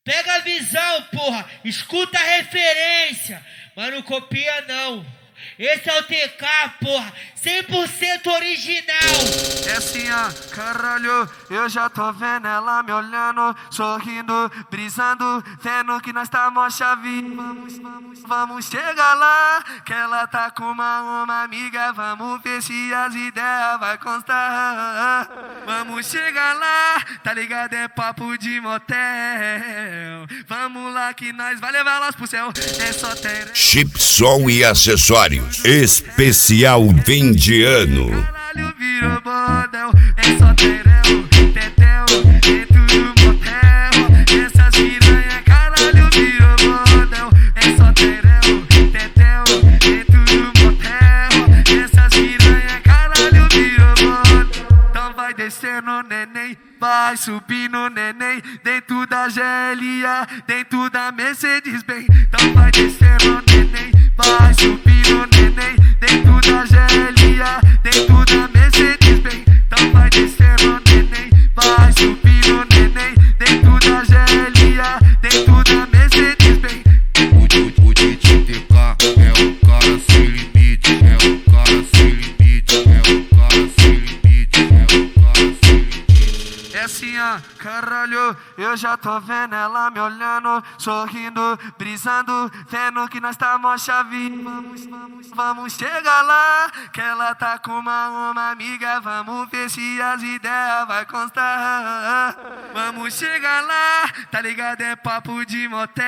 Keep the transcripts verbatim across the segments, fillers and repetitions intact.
Pega a visão, porra. Escuta a referência. Mas não copia, não. Esse é o T K, porra. cem por cento original. É assim, ó, caralho. Eu já tô vendo ela me olhando, sorrindo, brisando, vendo que nós tá mó chave. Vamos, vamos, vamos chegar lá, que ela tá com uma, uma amiga. Vamos ver se as ideias vai constar. Vamos chegar lá, tá ligado? É papo de motel. Vamos lá que nós vai levar elas pro céu. É só ter... Chip, som e acessórios. Especial fim de ano. Caralho, virou bordel. É só terão, tetel, dentro do motel. Essas piranha, caralho, virou bordel. É só terão, tetel, dentro do motel. Essas piranha, caralho, virou bordel. Então vai descendo, neném, vai subindo, neném, dentro da G L A, dentro da Mercedes-Benz. Então vai descendo, neném, vai subindo, neném, dentro da G L A, dentro da Mercedes-Benz. Então vai descendo, neném, vai subindo, neném, dentro da G L A, dentro da Mercedes-Benz. O, o, o D J T K é o cara sem limite, é o cara sem limite, é o cara sem limite, é o cara sem limite. É assim, ó, caralho, eu já tô vendo ela me olhando, sorrindo, brisando, vendo que nós tá mó chave. Vamos, vamos, vamos chegar lá, que ela tá com uma, uma amiga. Vamos ver se as ideias vai constar. Vamos chegar lá, tá ligado? É papo de motel.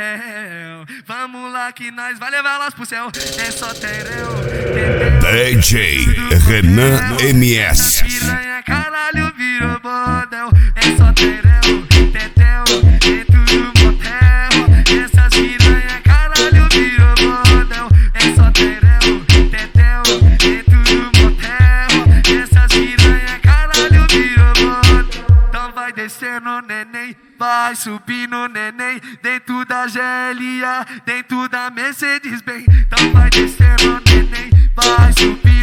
Vamos lá que nós vai levar elas pro céu. É só terão, D J Renan M S. piranha, caralho, virou bordel. É só terão, tetel, dentro do motel. Essas piranha, caralho, virou bordel. É só terão, tetel, dentro do motel. Essas piranha, caralho, virou bordel. Então vai descendo, neném, vai subindo, neném, dentro da G L A, dentro da Mercedes-Benz. Então vai descendo, neném, vai subindo.